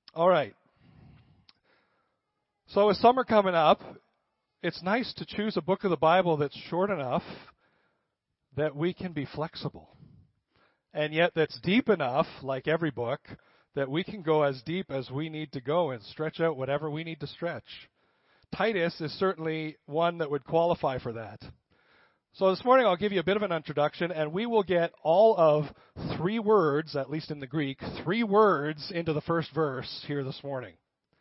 All right. So with summer coming up, it's nice to choose a book of the Bible that's short enough that we can be flexible. And yet that's deep enough, like every book, that we can go as deep as we need to go and stretch out whatever we need to stretch. Titus is certainly one that would qualify for that. So this morning I'll give you a bit of an introduction, and we will get all of 3 words, at least in the Greek, 3 words into the first verse here this morning.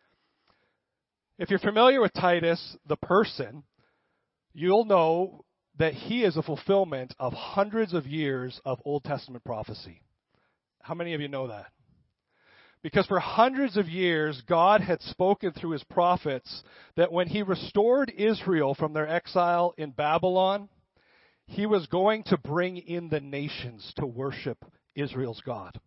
If you're familiar with Titus, the person, you'll know that he is a fulfillment of hundreds of years of Old Testament prophecy. How many of you know that? Because for hundreds of years, God had spoken through his prophets that when he restored Israel from their exile in Babylon, he was going to bring in the nations to worship Israel's God.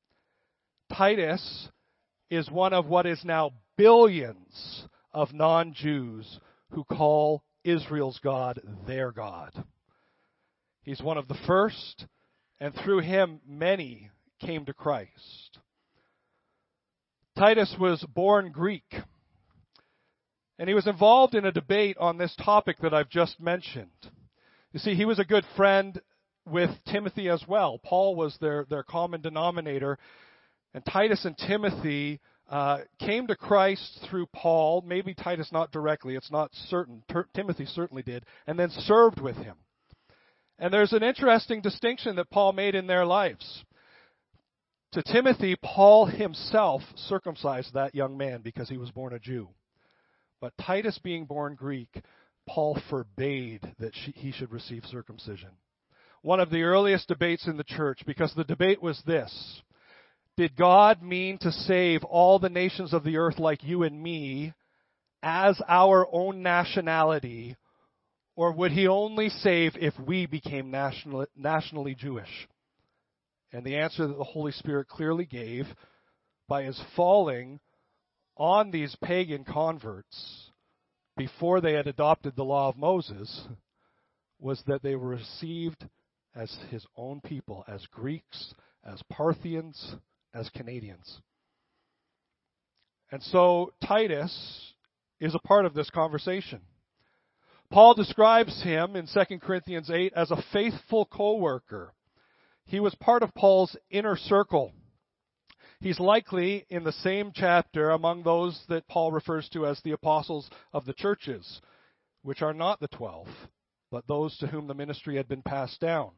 Titus is one of what is now billions of non-Jews who call Israel's God their God. He's one of the first, and through him many came to Christ. Titus was born Greek, and he was involved in a debate on this topic that I've just mentioned. You see, he was a good friend with Timothy as well. Paul was their common denominator, and Titus and Timothy came to Christ through Paul, maybe Titus not directly, it's not certain. Timothy certainly did, and then served with him. And there's an interesting distinction that Paul made in their lives. To Timothy, Paul himself circumcised that young man because he was born a Jew. But Titus being born Greek, Paul forbade that he should receive circumcision. One of the earliest debates in the church, because the debate was this: did God mean to save all the nations of the earth like you and me as our own nationality, or would he only save if we became nationally Jewish? And the answer that the Holy Spirit clearly gave by his falling on these pagan converts before they had adopted the law of Moses was that they were received as his own people, as Greeks, as Parthians, as Canadians. And so Titus is a part of this conversation. Paul describes him in 2 Corinthians 8 as a faithful co-worker. He was part of Paul's inner circle. He's likely in the same chapter among those that Paul refers to as the apostles of the churches, which are not the 12, but those to whom the ministry had been passed down.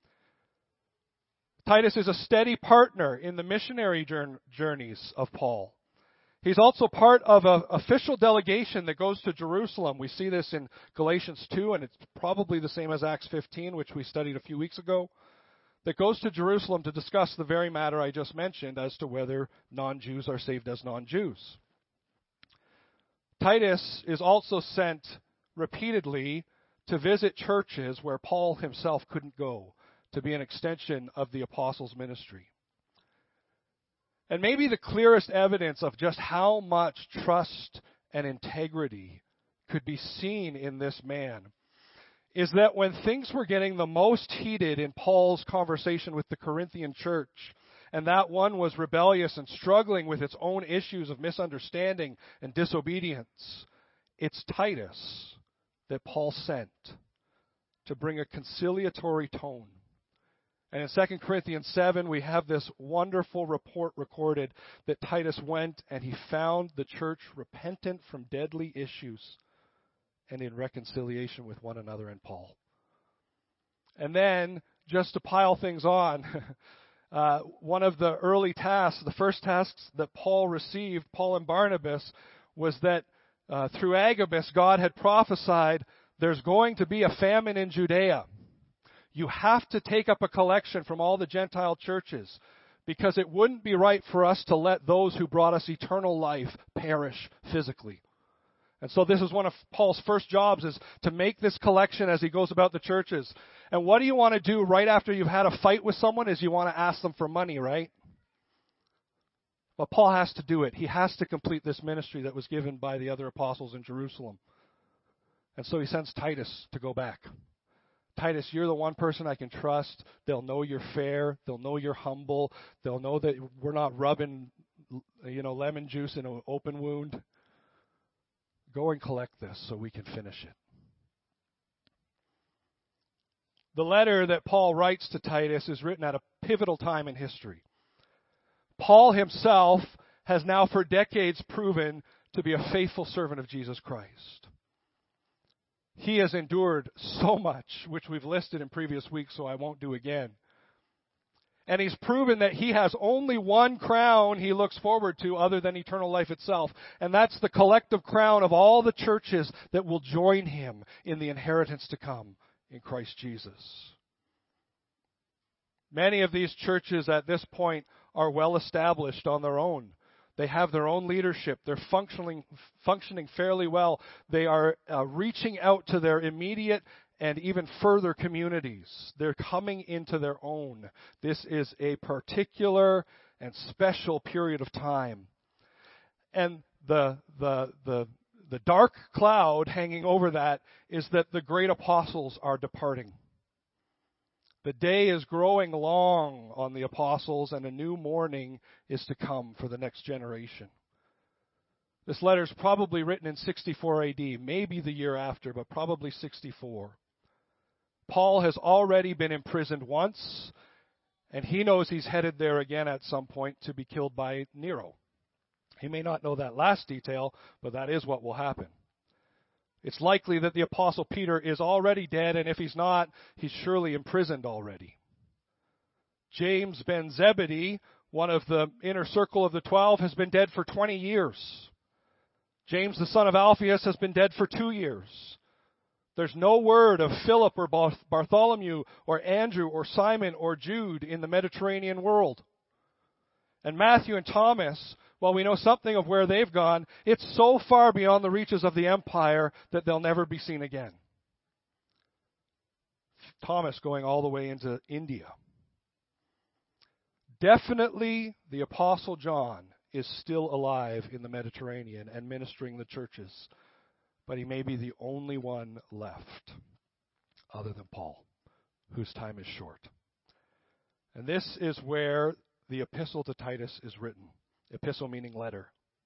Titus is a steady partner in the missionary journeys of Paul. He's also part of an official delegation that goes to Jerusalem. We see this in Galatians 2, and it's probably the same as Acts 15, which we studied a few weeks ago, that goes to Jerusalem to discuss the very matter I just mentioned as to whether non-Jews are saved as non-Jews. Titus is also sent repeatedly to visit churches where Paul himself couldn't go, to be an extension of the apostles' ministry. And maybe the clearest evidence of just how much trust and integrity could be seen in this man is that when things were getting the most heated in Paul's conversation with the Corinthian church, and that one was rebellious and struggling with its own issues of misunderstanding and disobedience, it's Titus that Paul sent to bring a conciliatory tone. And in 2 Corinthians 7, we have this wonderful report recorded that Titus went and he found the church repentant from deadly issues and in reconciliation with one another and Paul. And then, just to pile things on, one of the early tasks, the first tasks that Paul received, Paul and Barnabas, was that through Agabus, God had prophesied there's going to be a famine in Judea. You have to take up a collection from all the Gentile churches, because it wouldn't be right for us to let those who brought us eternal life perish physically. And so this is one of Paul's first jobs, is to make this collection as he goes about the churches. And what do you want to do right after you've had a fight with someone is you want to ask them for money, right? Well, Paul has to do it. He has to complete this ministry that was given by the other apostles in Jerusalem. And so he sends Titus to go back. Titus, you're the one person I can trust. They'll know you're fair. They'll know you're humble. They'll know that we're not rubbing lemon juice in an open wound. Go and collect this so we can finish it. The letter that Paul writes to Titus is written at a pivotal time in history. Paul himself has now for decades proven to be a faithful servant of Jesus Christ. He has endured so much, which we've listed in previous weeks, so I won't do again. And he's proven that he has only one crown he looks forward to other than eternal life itself. And that's the collective crown of all the churches that will join him in the inheritance to come in Christ Jesus. Many of these churches at this point are well established on their own. They have their own leadership. They're functioning fairly well. They are reaching out to their immediate and even further communities. They're coming into their own. This is a particular and special period of time. And the dark cloud hanging over that is that the great apostles are departing. The day is growing long on the apostles, and a new morning is to come for the next generation. This letter is probably written in 64 AD, maybe the year after, but probably 64. Paul has already been imprisoned once, and he knows he's headed there again at some point to be killed by Nero. He may not know that last detail, but that is what will happen. It's likely that the Apostle Peter is already dead, and if he's not, he's surely imprisoned already. James ben Zebedee, one of the inner circle of the 12, has been dead for 20 years. James, the son of Alphaeus, has been dead for 2 years. There's no word of Philip or Bartholomew or Andrew or Simon or Jude in the Mediterranean world. And Matthew and Thomas, while we know something of where they've gone, it's so far beyond the reaches of the empire that they'll never be seen again. Thomas going all the way into India. Definitely the Apostle John is still alive in the Mediterranean and ministering the churches, but he may be the only one left other than Paul, whose time is short. And this is where the epistle to Titus is written. Epistle meaning letter.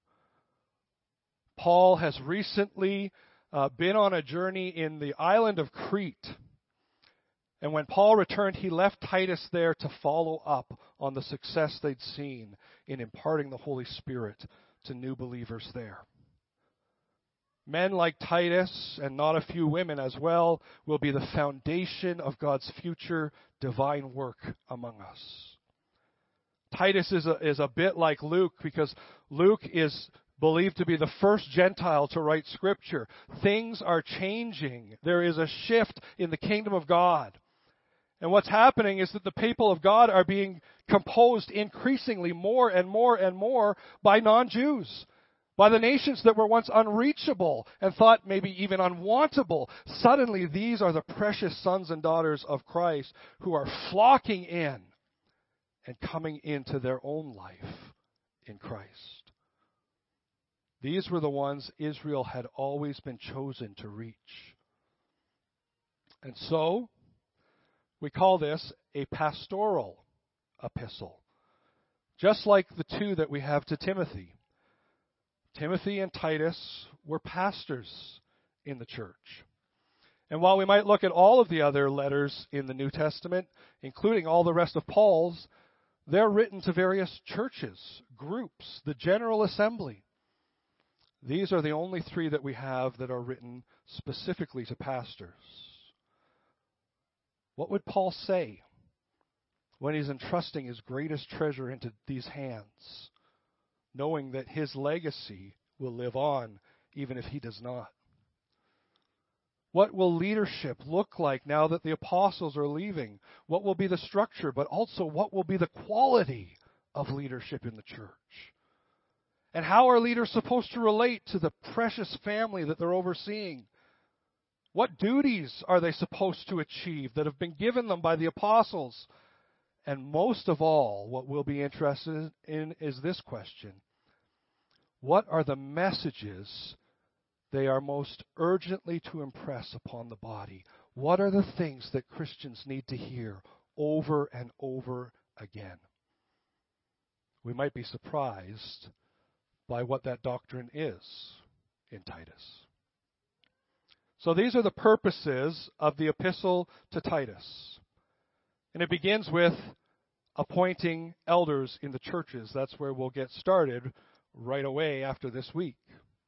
Paul has recently been on a journey in the island of Crete. And when Paul returned, he left Titus there to follow up on the success they'd seen in imparting the Holy Spirit to new believers there. Men like Titus, and not a few women as well, will be the foundation of God's future divine work among us. Titus is a bit like Luke, because Luke is believed to be the first Gentile to write Scripture. Things are changing. There is a shift in the kingdom of God. And what's happening is that the people of God are being composed increasingly more and more and more by non-Jews, by the nations that were once unreachable and thought maybe even unwantable. Suddenly, these are the precious sons and daughters of Christ who are flocking in and coming into their own life in Christ. These were the ones Israel had always been chosen to reach. And so, we call this a pastoral epistle, just like the two that we have to Timothy. Timothy and Titus were pastors in the church. And while we might look at all of the other letters in the New Testament, including all the rest of Paul's, they're written to various churches, groups, the general assembly. These are the only three that we have that are written specifically to pastors. What would Paul say when he's entrusting his greatest treasure into these hands, knowing that his legacy will live on even if he does not? What will leadership look like now that the apostles are leaving? What will be the structure, but also what will be the quality of leadership in the church? And how are leaders supposed to relate to the precious family that they're overseeing? What duties are they supposed to achieve that have been given them by the apostles? And most of all, what we'll be interested in is this question: what are the messages they are most urgently to impress upon the body? What are the things that Christians need to hear over and over again? we might be surprised by what that doctrine is in Titus. So these are the purposes of the epistle to Titus. And it begins with appointing elders in the churches. That's where we'll get started right away after this week.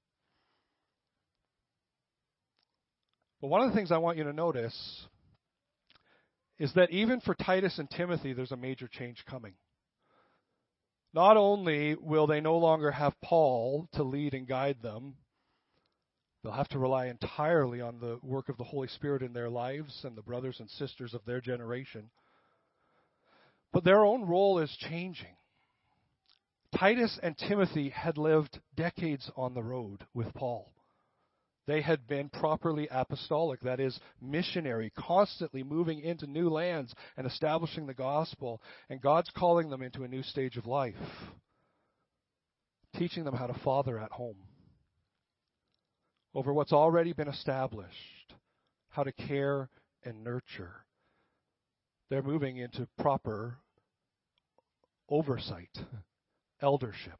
But one of the things I want you to notice is that even for Titus and Timothy, there's a major change coming. Not only will they no longer have Paul to lead and guide them, they'll have to rely entirely on the work of the Holy Spirit in their lives and the brothers and sisters of their generation. But their own role is changing. Titus and Timothy had lived decades on the road with Paul. They had been properly apostolic, that is, missionary, constantly moving into new lands and establishing the gospel. And God's calling them into a new stage of life, teaching them how to father at home over what's already been established, how to care and nurture. They're moving into proper oversight, eldership.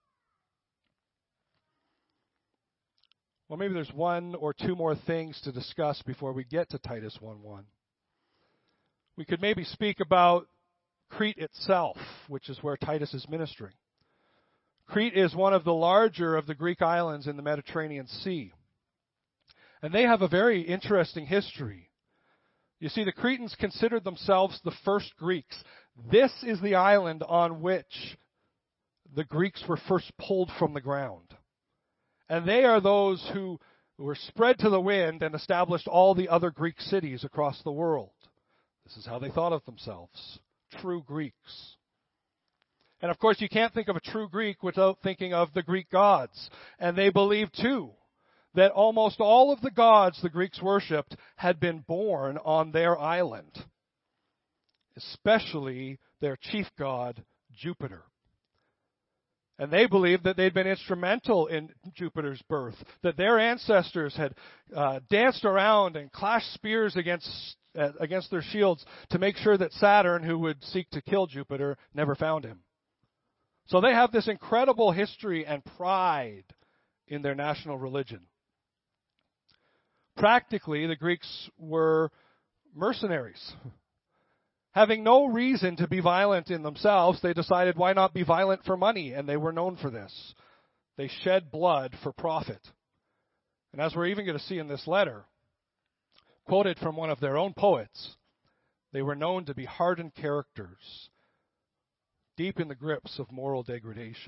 Well, maybe there's one or two more things to discuss before we get to Titus 1:1. We could maybe speak about Crete itself, which is where Titus is ministering. Crete is one of the larger of the Greek islands in the Mediterranean Sea. And they have a very interesting history. You see, the Cretans considered themselves the first Greeks. This is the island on which the Greeks were first pulled from the ground. And they are those who were spread to the wind and established all the other Greek cities across the world. This is how they thought of themselves, true Greeks. And of course, you can't think of a true Greek without thinking of the Greek gods. And they believed, too, that almost all of the gods the Greeks worshipped had been born on their island, especially their chief god, Jupiter. And they believed that they'd been instrumental in Jupiter's birth, that their ancestors had danced around and clashed spears against their shields to make sure that Saturn, who would seek to kill Jupiter, never found him. So they have this incredible history and pride in their national religion. Practically, the Greeks were mercenaries. Having no reason to be violent in themselves, they decided, why not be violent for money? And they were known for this. They shed blood for profit. And as we're even going to see in this letter, quoted from one of their own poets, they were known to be hardened characters, deep in the grips of moral degradation.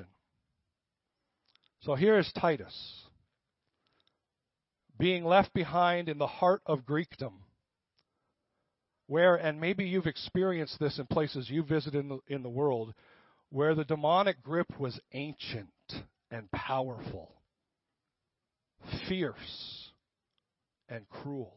So here is Titus, being left behind in the heart of Greekdom, where, and maybe you've experienced this in places you visited in the world, where the demonic grip was ancient and powerful, fierce and cruel.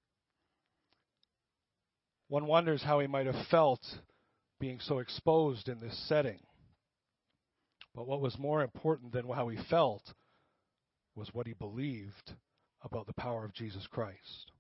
One wonders how he might have felt being so exposed in this setting. But what was more important than how he felt was what he believed about the power of Jesus Christ.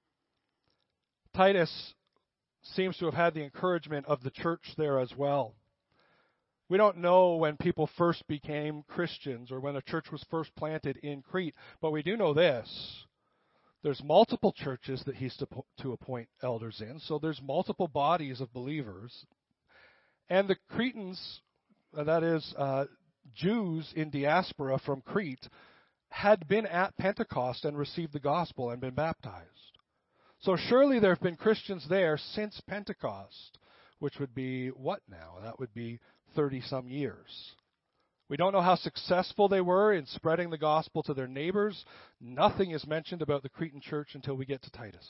Titus seems to have had the encouragement of the church there as well. We don't know when people first became Christians or when a church was first planted in Crete, but we do know this. There's multiple churches that he's to appoint elders in, so there's multiple bodies of believers. And the Cretans, that is, Jews in diaspora from Crete, had been at Pentecost and received the gospel and been baptized. So surely there have been Christians there since Pentecost, which would be what now? That would be 30-some years. We don't know how successful they were in spreading the gospel to their neighbors. Nothing is mentioned about the Cretan church until we get to Titus.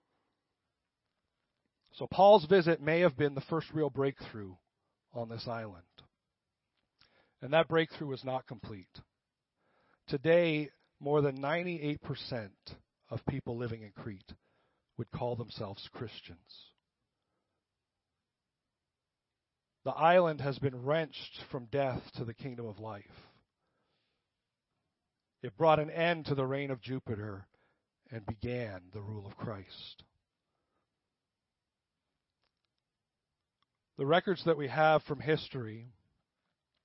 So Paul's visit may have been the first real breakthrough on this island. And that breakthrough was not complete. Today, more than 98% of people living in Crete would call themselves Christians. The island has been wrenched from death to the kingdom of life. It brought an end to the reign of Jupiter and began the rule of Christ. The records that we have from history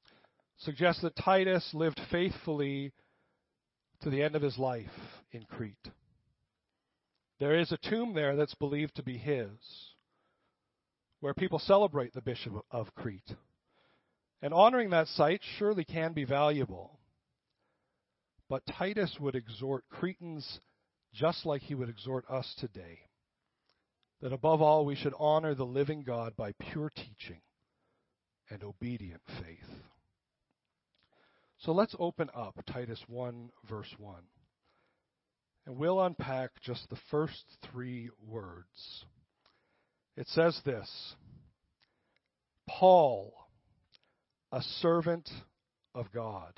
suggests that Titus lived faithfully to the end of his life in Crete. There is a tomb there that's believed to be his, where people celebrate the bishop of Crete. And honoring that site surely can be valuable. But Titus would exhort Cretans just like he would exhort us today, that above all we should honor the living God by pure teaching and obedient faith. So let's open up Titus 1, verse 1. And we'll unpack just the first 3 words. It says this: Paul, a servant of God.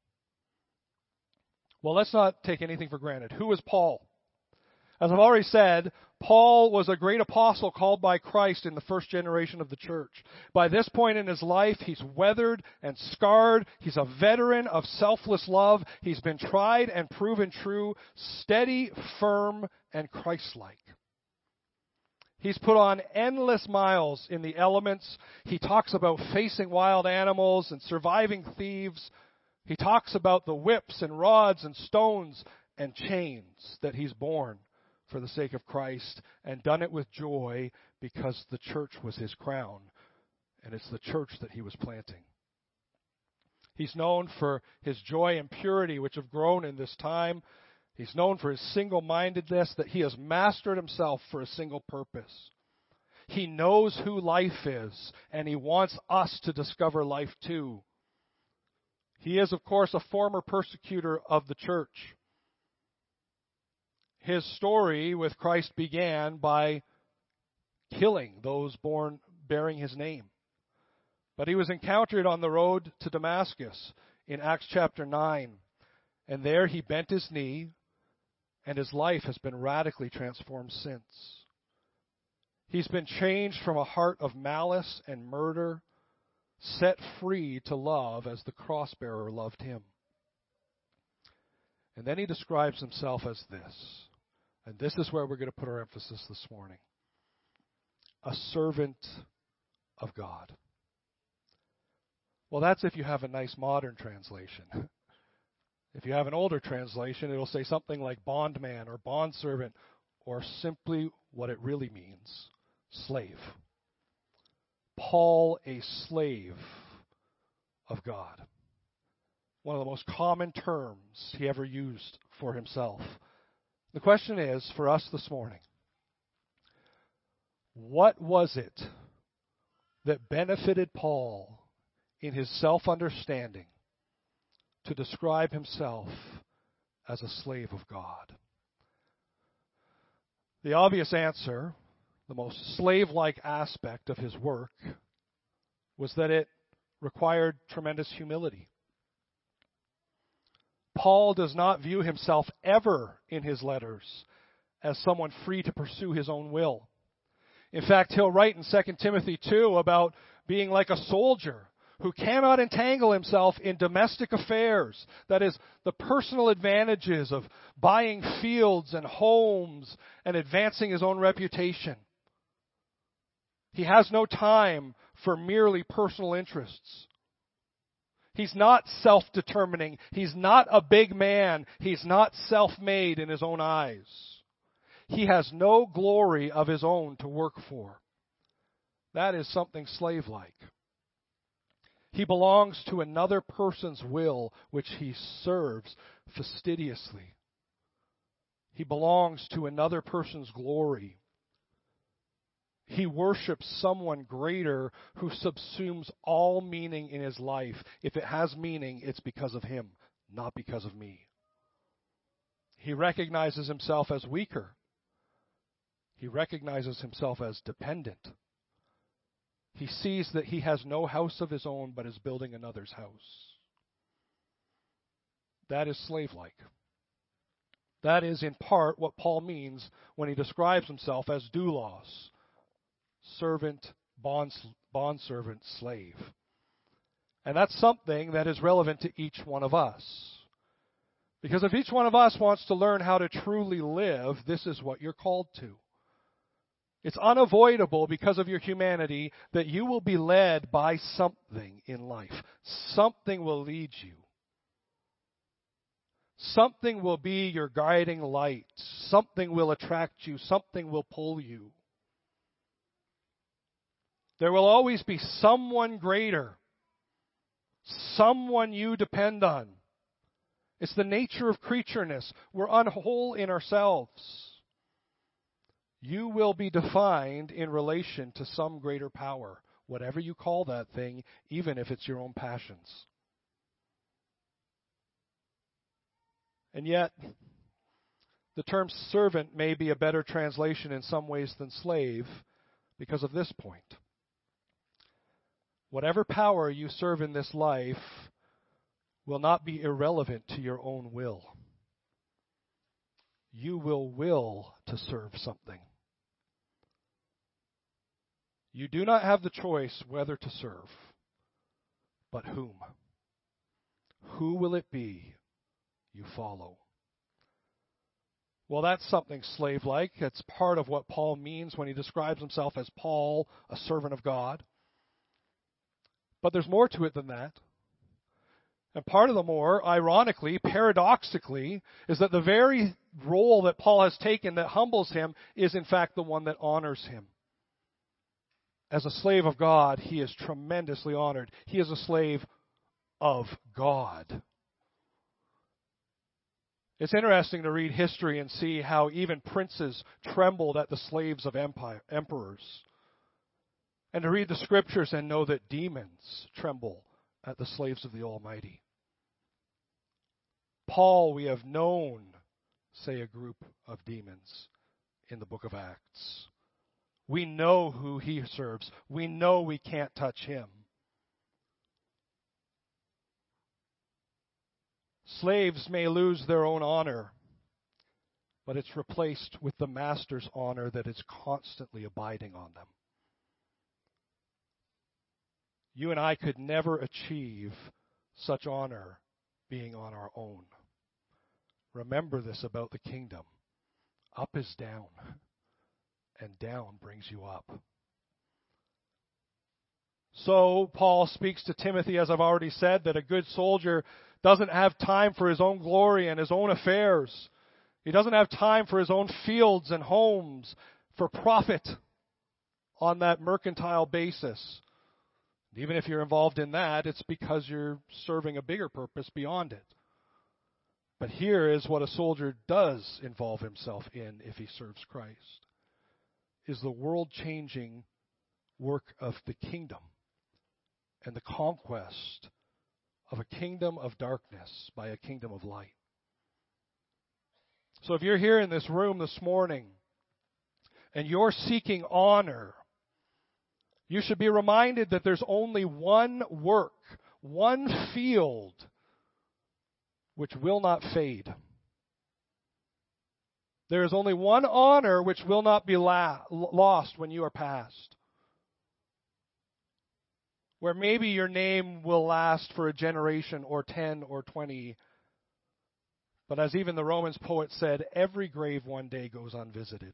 Well, let's not take anything for granted. Who is Paul? As I've already said, Paul was a great apostle called by Christ in the first generation of the church. By this point in his life, he's weathered and scarred. He's a veteran of selfless love. He's been tried and proven true, steady, firm, and Christ-like. He's put on endless miles in the elements. He talks about facing wild animals and surviving thieves. He talks about the whips and rods and stones and chains that he's borne for the sake of Christ, and done it with joy because the church was his crown, and it's the church that he was planting. He's known for his joy and purity, which have grown in this time. He's known for his single-mindedness, that he has mastered himself for a single purpose. He knows who life is, and he wants us to discover life too. He is, of course, a former persecutor of the church. His story with Christ began by killing those bearing his name. But he was encountered on the road to Damascus in Acts chapter 9. And there he bent his knee, and his life has been radically transformed since. He's been changed from a heart of malice and murder, set free to love as the cross-bearer loved him. And then he describes himself as this. And this is where we're going to put our emphasis this morning. A servant of God. Well, that's if you have a nice modern translation. If you have an older translation, it'll say something like bondman or bondservant, or simply what it really means, slave. Paul, a slave of God. One of the most common terms he ever used for himself. The question is, for us this morning, what was it that benefited Paul in his self-understanding to describe himself as a slave of God? The obvious answer, the most slave-like aspect of his work, was that it required tremendous humility. Paul does not view himself ever in his letters as someone free to pursue his own will. In fact, he'll write in 2 Timothy 2 about being like a soldier who cannot entangle himself in domestic affairs. That is, the personal advantages of buying fields and homes and advancing his own reputation. He has no time for merely personal interests. He's not self-determining. He's not a big man. He's not self-made in his own eyes. He has no glory of his own to work for. That is something slave-like. He belongs to another person's will, which he serves fastidiously. He belongs to another person's glory. He worships someone greater who subsumes all meaning in his life. If it has meaning, it's because of him, not because of me. He recognizes himself as weaker. He recognizes himself as dependent. He sees that he has no house of his own, but is building another's house. That is slave-like. That is in part what Paul means when he describes himself as doulos. Servant, bondservant, slave. And that's something that is relevant to each one of us. Because if each one of us wants to learn how to truly live, this is what you're called to. It's unavoidable because of your humanity that you will be led by something in life. Something will lead you. Something will be your guiding light. Something will attract you. Something will pull you. There will always be someone greater. Someone you depend on. It's the nature of creatureness. We're unwhole in ourselves. You will be defined in relation to some greater power, whatever you call that thing, even if it's your own passions. And yet, the term servant may be a better translation in some ways than slave because of this point. Whatever power you serve in this life will not be irrelevant to your own will. You will to serve something. You do not have the choice whether to serve, but whom. Who will it be you follow? Well, that's something slave-like. It's part of what Paul means when he describes himself as Paul, a servant of God. But there's more to it than that. And part of the more, ironically, paradoxically, is that the very role that Paul has taken that humbles him is in fact the one that honors him. As a slave of God, he is tremendously honored. He is a slave of God. It's interesting to read history and see how even princes trembled at the slaves of emperors. And to read the scriptures and know that demons tremble at the slaves of the Almighty. Paul, we have known, say, a group of demons in the book of Acts. We know who he serves. We know we can't touch him. Slaves may lose their own honor, but it's replaced with the master's honor that is constantly abiding on them. You and I could never achieve such honor being on our own. Remember this about the kingdom. Up is down, and down brings you up. So Paul speaks to Timothy, as I've already said, that a good soldier doesn't have time for his own glory and his own affairs. He doesn't have time for his own fields and homes for profit on that mercantile basis. Even if you're involved in that, it's because you're serving a bigger purpose beyond it. But here is what a soldier does involve himself in if he serves Christ, is the world-changing work of the kingdom and the conquest of a kingdom of darkness by a kingdom of light. So if you're here in this room this morning and you're seeking honor, you should be reminded that there's only one work, one field which will not fade. There is only one honor which will not be lost when you are past. Where maybe your name will last for a generation or 10 or 20. But as even the Romans poet said, every grave one day goes unvisited.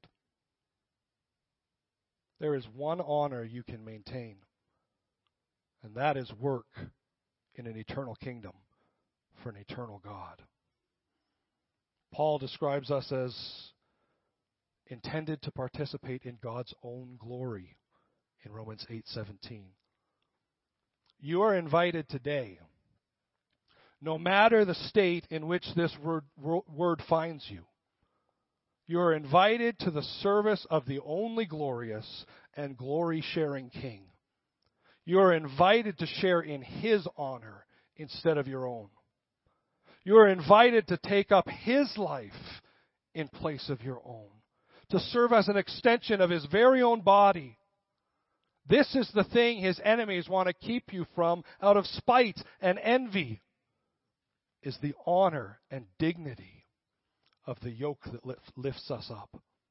There is one honor you can maintain, and that is work in an eternal kingdom for an eternal God. Paul describes us as intended to participate in God's own glory in Romans 8:17. You are invited today, no matter the state in which this word finds you. You are invited to the service of the only glorious and glory-sharing King. You are invited to share in His honor instead of your own. You are invited to take up His life in place of your own, to serve as an extension of His very own body. This is the thing His enemies want to keep you from out of spite and envy, is the honor and dignity of the yoke that lifts us up.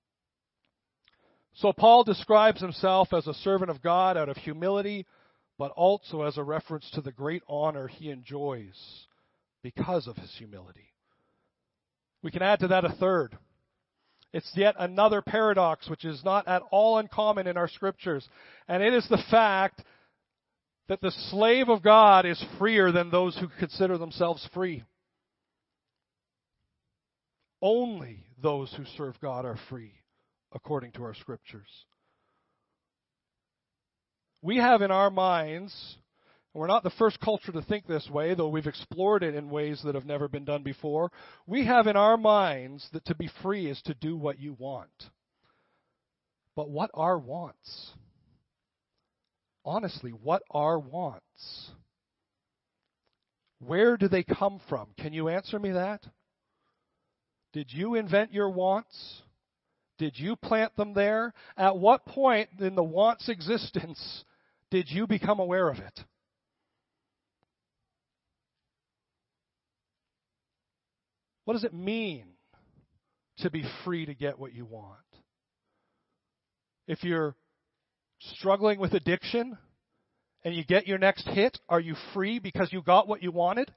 So Paul describes himself as a servant of God out of humility, but also as a reference to the great honor he enjoys because of his humility. We can add to that a third. It's yet another paradox which is not at all uncommon in our scriptures. And it is the fact that the slave of God is freer than those who consider themselves free. Only those who serve God are free, according to our scriptures. We have in our minds, and we're not the first culture to think this way, though we've explored it in ways that have never been done before. We have in our minds that to be free is to do what you want. But what are wants? Honestly, what are wants? Where do they come from? Can you answer me that? Did you invent your wants? Did you plant them there? At what point in the want's existence did you become aware of it? What does it mean to be free to get what you want? If you're struggling with addiction and you get your next hit, are you free because you got what you wanted?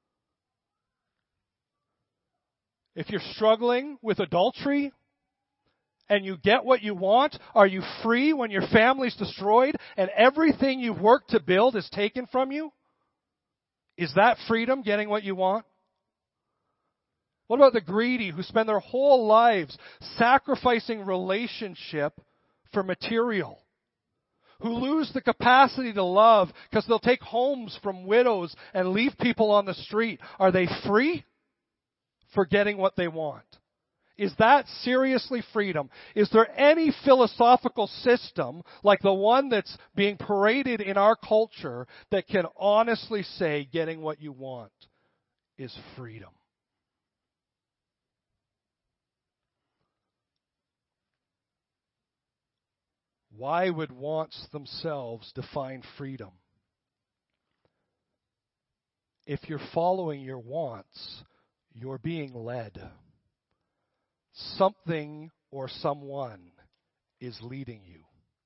If you're struggling with adultery and you get what you want, are you free when your family's destroyed and everything you've worked to build is taken from you? Is that freedom, getting what you want? What about the greedy who spend their whole lives sacrificing relationship for material? Who lose the capacity to love because they'll take homes from widows and leave people on the street. Are they free for getting what they want? Is that seriously freedom? Is there any philosophical system like the one that's being paraded in our culture that can honestly say getting what you want is freedom? Why would wants themselves define freedom? If you're following your wants, you're being led. Something or someone is leading you.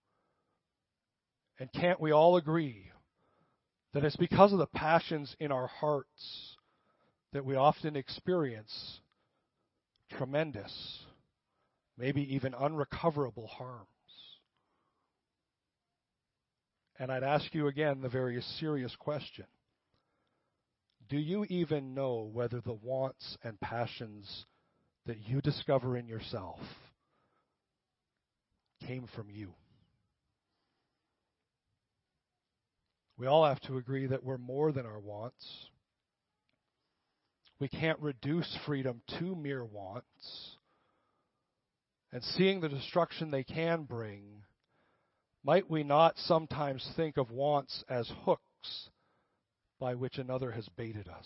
And can't we all agree that it's because of the passions in our hearts that we often experience tremendous, maybe even unrecoverable harms? And I'd ask you again the very serious question. Do you even know whether the wants and passions that you discover in yourself came from you? We all have to agree that we're more than our wants. We can't reduce freedom to mere wants. And seeing the destruction they can bring, might we not sometimes think of wants as hooks by which another has baited us?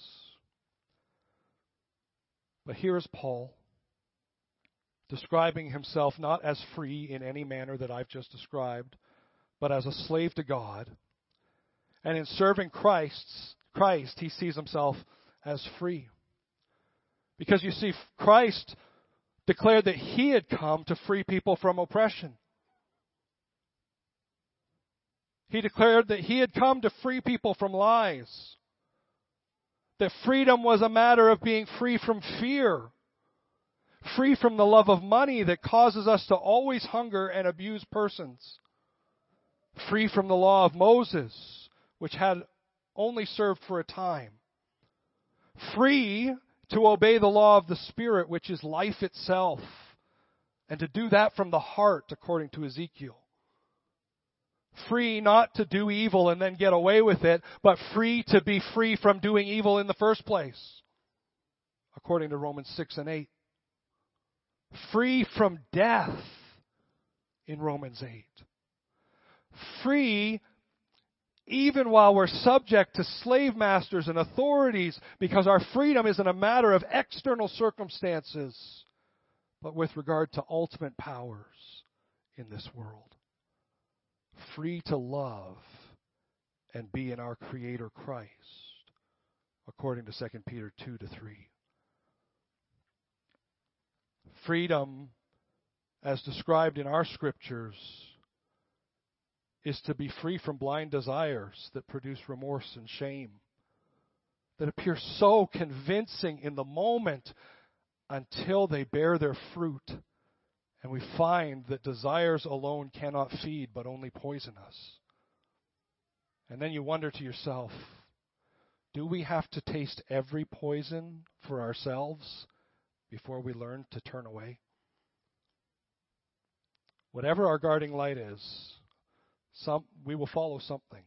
But here is Paul, describing himself not as free in any manner that I've just described, but as a slave to God. And in serving Christ, he sees himself as free. Because you see, Christ declared that he had come to free people from oppression. He declared that he had come to free people from lies. That freedom was a matter of being free from fear. Free from the love of money that causes us to always hunger and abuse persons. Free from the law of Moses, which had only served for a time. Free to obey the law of the Spirit, which is life itself. And to do that from the heart, according to Ezekiel. Free not to do evil and then get away with it, but free to be free from doing evil in the first place, according to Romans 6 and 8. Free from death in Romans 8. Free even while we're subject to slave masters and authorities, because our freedom isn't a matter of external circumstances, but with regard to ultimate powers in this world. Free to love and be in our Creator Christ, according to 2 Peter 2-3. Freedom, as described in our scriptures, is to be free from blind desires that produce remorse and shame, that appear so convincing in the moment until they bear their fruit And we find that desires alone cannot feed, but only poison us. And then you wonder to yourself, do we have to taste every poison for ourselves before we learn to turn away? Whatever our guiding light is, we will follow something.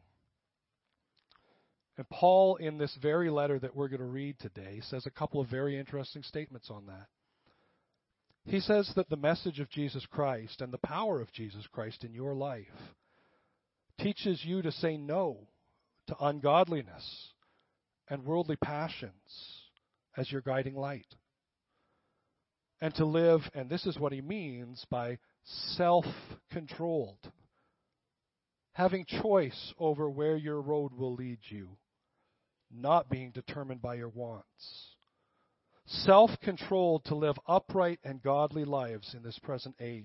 And Paul, in this very letter that we're going to read today, says a couple of very interesting statements on that. He says that the message of Jesus Christ and the power of Jesus Christ in your life teaches you to say no to ungodliness and worldly passions as your guiding light. And to live, and this is what he means by self-controlled, having choice over where your road will lead you, not being determined by your wants. Self-controlled to live upright and godly lives in this present age.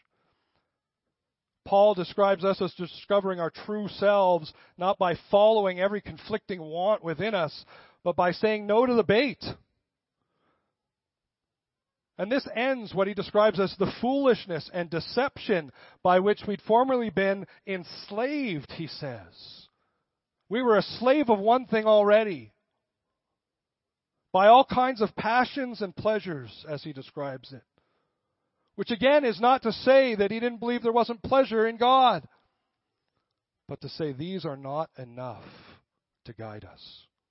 Paul describes us as discovering our true selves, not by following every conflicting want within us, but by saying no to the bait. And this ends what he describes as the foolishness and deception by which we'd formerly been enslaved, he says. We were a slave of one thing already, by all kinds of passions and pleasures, as he describes it. Which again is not to say that he didn't believe there wasn't pleasure in God, but to say these are not enough to guide us.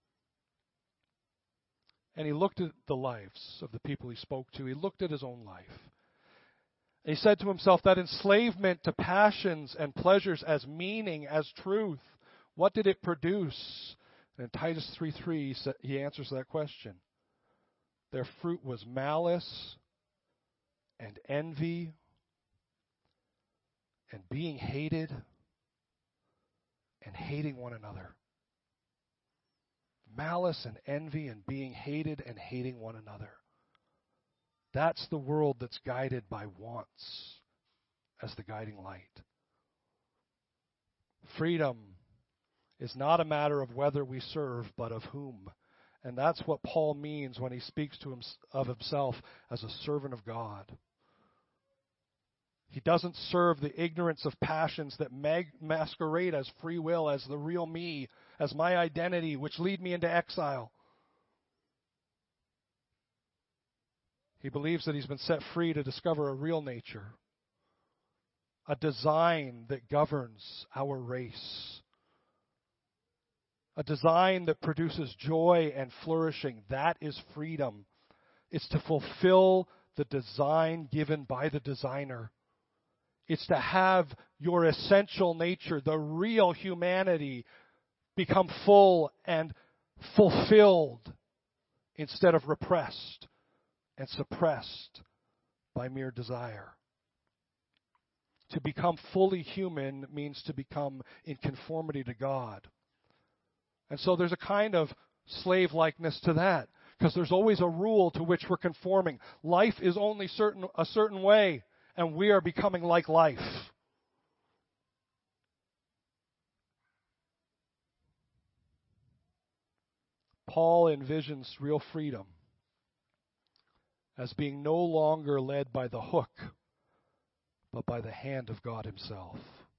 And he looked at the lives of the people he spoke to. He looked at his own life. And he said to himself, that enslavement to passions and pleasures as meaning, as truth, what did it produce? And in Titus 3:3, he answers that question. Their fruit was malice and envy and being hated and hating one another. Malice and envy and being hated and hating one another. That's the world that's guided by wants as the guiding light. Freedom is not a matter of whether we serve, but of whom. And that's what Paul means when he speaks of himself as a servant of God. He doesn't serve the ignorance of passions that masquerade as free will, as the real me, as my identity, which lead me into exile. He believes that he's been set free to discover a real nature, a design that governs our race, a design that produces joy and flourishing. That is freedom. It's to fulfill the design given by the designer. It's to have your essential nature, the real humanity, become full and fulfilled instead of repressed and suppressed by mere desire. To become fully human means to become in conformity to God. And so there's a kind of slave-likeness to that, because there's always a rule to which we're conforming. Life is only a certain way, and we are becoming like life. Paul envisions real freedom as being no longer led by the hook, but by the hand of God himself.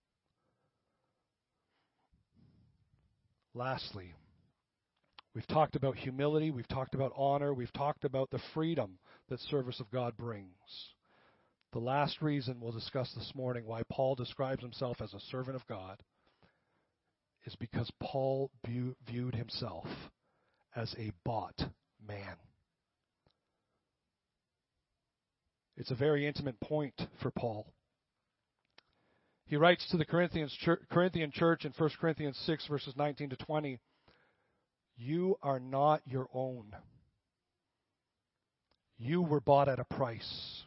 Lastly, we've talked about humility, we've talked about honor, we've talked about the freedom that service of God brings. The last reason we'll discuss this morning why Paul describes himself as a servant of God is because Paul viewed himself as a bought man. It's a very intimate point for Paul. He writes to the Corinthian church in 1 Corinthians 6, verses 19 to 20, "You are not your own. You were bought at a price."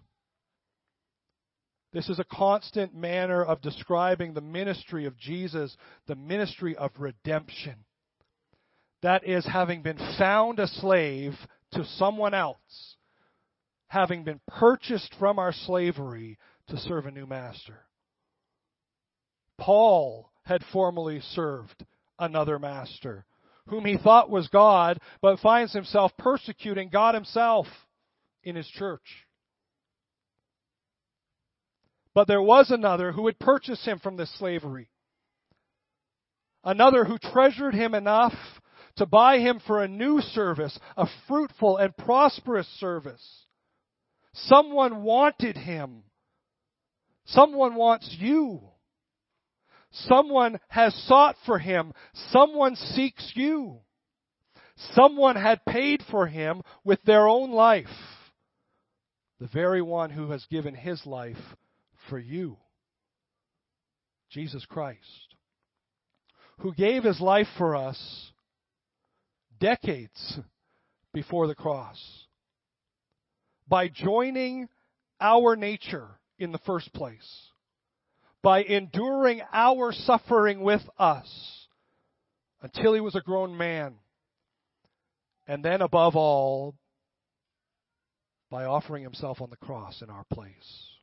This is a constant manner of describing the ministry of Jesus, the ministry of redemption. That is, having been found a slave to someone else, having been purchased from our slavery to serve a new master. Paul had formerly served another master, whom he thought was God, but finds himself persecuting God himself in his church. But there was another who would purchase him from this slavery. Another who treasured him enough to buy him for a new service, a fruitful and prosperous service. Someone wanted him. Someone wants you. Someone has sought for him. Someone seeks you. Someone had paid for him with their own life. The very one who has given his life for you. Jesus Christ. Who gave his life for us decades before the cross. By joining our nature in the first place. By enduring our suffering with us until he was a grown man. And then above all, by offering himself on the cross in our place.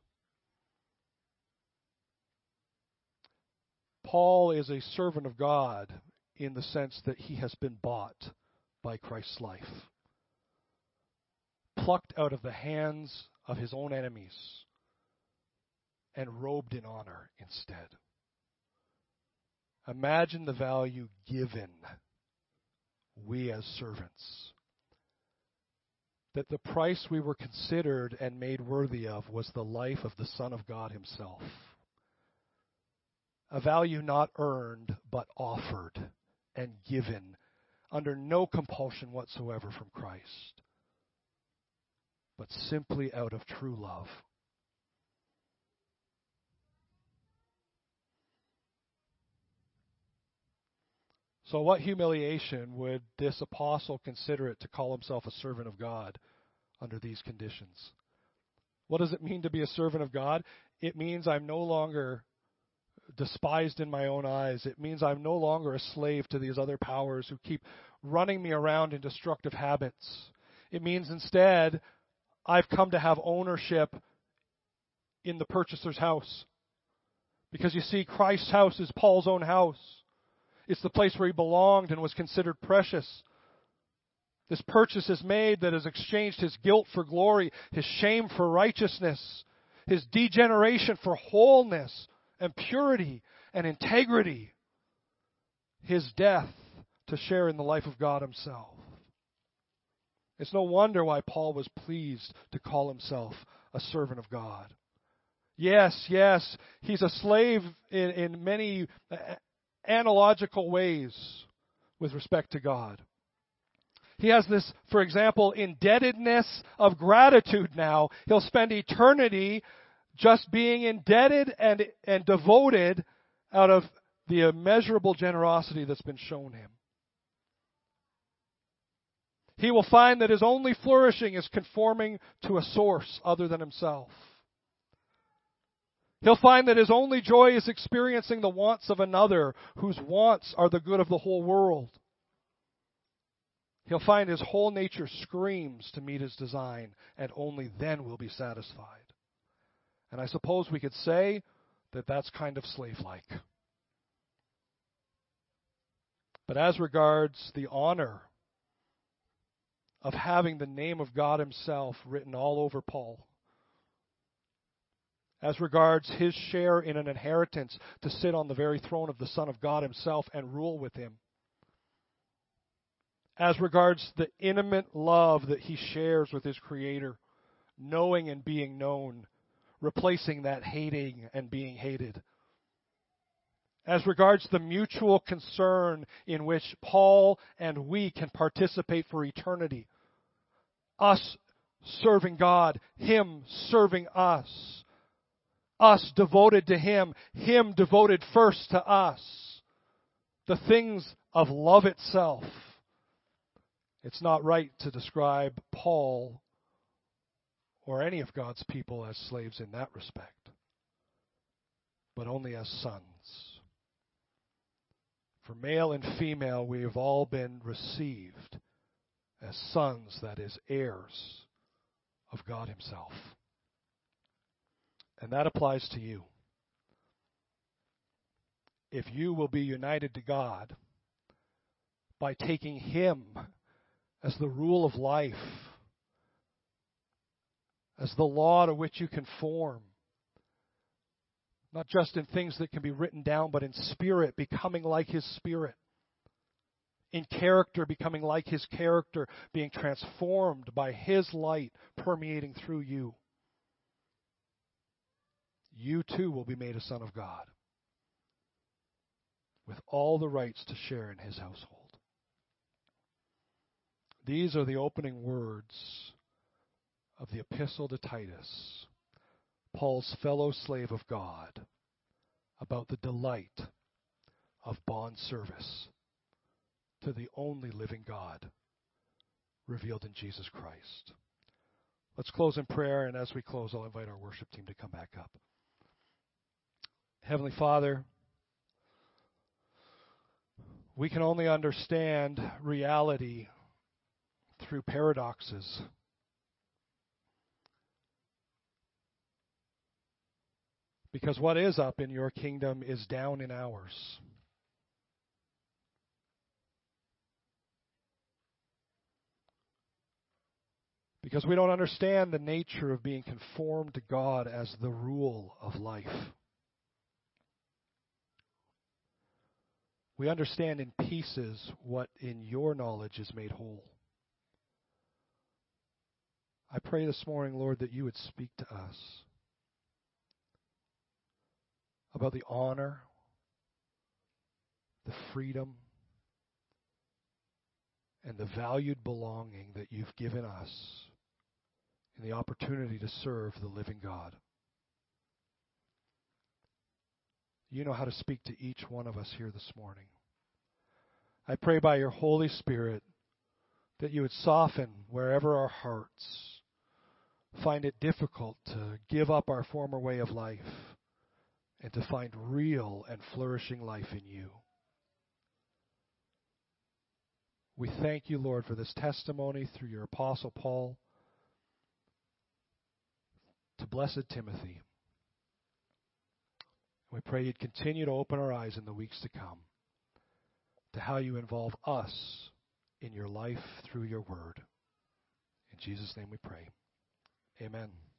Paul is a servant of God in the sense that he has been bought by Christ's life. Plucked out of the hands of his own enemies and robed in honor instead. Imagine the value given, we as servants. That the price we were considered and made worthy of was the life of the Son of God himself. A value not earned, but offered and given under no compulsion whatsoever from Christ, but simply out of true love. So what humiliation would this apostle consider it to call himself a servant of God under these conditions? What does it mean to be a servant of God? It means I'm no longer despised in my own eyes. It means I'm no longer a slave to these other powers who keep running me around in destructive habits. It means instead I've come to have ownership in the purchaser's house. Because you see, Christ's house is Paul's own house. It's the place where he belonged and was considered precious. This purchase is made that has exchanged his guilt for glory, his shame for righteousness, his degeneration for wholeness and purity and integrity, his death to share in the life of God himself. It's no wonder why Paul was pleased to call himself a servant of God. Yes, he's a slave in many analogical ways with respect to God. He has this, for example, indebtedness of gratitude now. He'll spend eternity just being indebted and devoted out of the immeasurable generosity that's been shown him. He will find that his only flourishing is conforming to a source other than himself. He'll find that his only joy is experiencing the wants of another, whose wants are the good of the whole world. He'll find his whole nature screams to meet his design, and only then will be satisfied. And I suppose we could say that that's kind of slave-like. But as regards the honor of having the name of God himself written all over Paul, as regards his share in an inheritance to sit on the very throne of the Son of God himself and rule with him, as regards the intimate love that he shares with his Creator, knowing and being known, replacing that hating and being hated, as regards the mutual concern in which Paul and we can participate for eternity, us serving God, him serving us devoted to him devoted first to us, the things of love itself. It's not right to describe Paul or any of God's people as slaves in that respect, but only as sons. For male and female, we have all been received as sons, that is, heirs of God himself. And that applies to you. If you will be united to God by taking him as the rule of life, as the law to which you conform, Not just in things that can be written down, but in spirit, becoming like His Spirit. In character, becoming like His character, being transformed by His light permeating through you. You too will be made a son of God, with all the rights to share in His household. These are the opening words of the Epistle to Titus, Paul's fellow slave of God, about the delight of bond service to the only living God revealed in Jesus Christ. Let's close in prayer, and as we close, I'll invite our worship team to come back up. Heavenly Father, we can only understand reality through paradoxes. Because what is up in your kingdom is down in ours. Because we don't understand the nature of being conformed to God as the rule of life. We understand in pieces what in your knowledge is made whole. I pray this morning, Lord, that you would speak to us about the honor, the freedom, and the valued belonging that you've given us in the opportunity to serve the living God. You know how to speak to each one of us here this morning. I pray by your Holy Spirit that you would soften wherever our hearts find it difficult to give up our former way of life and to find real and flourishing life in you. We thank you, Lord, for this testimony through your Apostle Paul to blessed Timothy. We pray you'd continue to open our eyes in the weeks to come to how you involve us in your life through your word. In Jesus' name we pray. Amen.